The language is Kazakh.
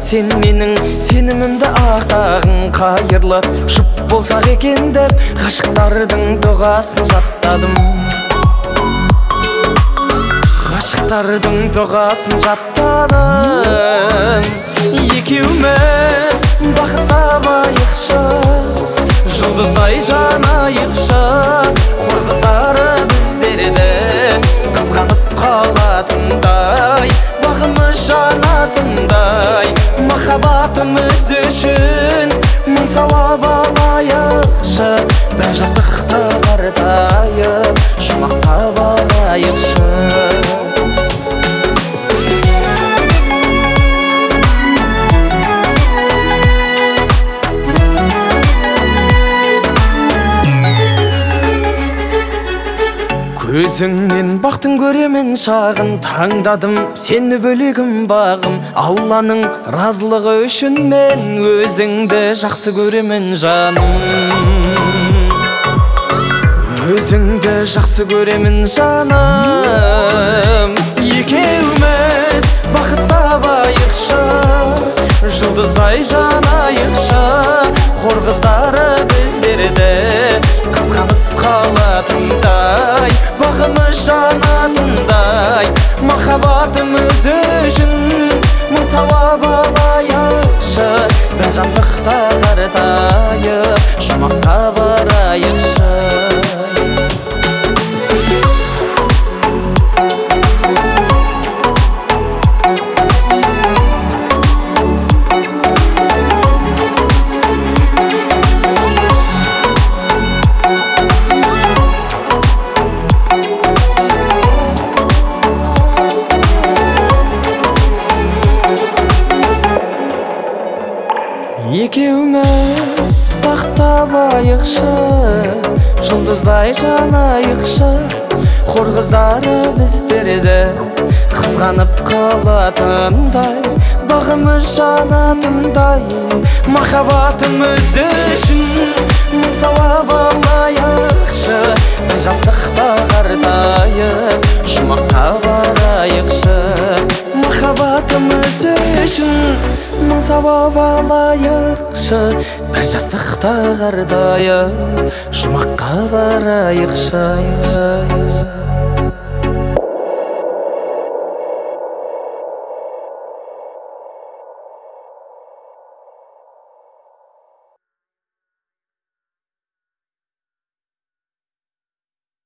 сен менің сенімімді ақтағың қайырлы жұп болсақ екен деп ғашықтардың дұғасын жаттадым. Ғашықтардың дұғасын жаттадым. Екеуміз бақыт табайықшы, жұлдыздай жанайықшы. Хор қыздары біздерді қызғанып қалатындай, бағымыз жанатындай, махаббатымыз үшін мың сауап алайықшы. бір жастықта қартайып жұмаққа барайықшы. Көзіңнен бақтың көремін шағын, таңдадым сені бөлегім бағым. Алланың разылығы үшін мен өзіңді жақсы көремін жаным. Өзіңді жақсы көремін жаным. Екеуміз бақыт табайықшы, жұлдыздай жанайықшы. Хор қыздары біздерді қызғанып қалатындай, бағымыз жанатындай, махаббатымыз үшін мың сауап алайықшы. бір жастықта қартайып жұмаққа барайықшы. Екеуміз бақыт табайықшы, жұлдыздай жанайықшы. Хор қыздары біздерді қызғанып қалатындай, бағымыз жанатындай, махаббатымыз үшін мың сауап алайықшы. бір жастықта қартайып жұмаққа барайықшы. махаббатымыз үшін мың сауап алайықшы. бір жастықта қартайып жұмаққа барайықшы.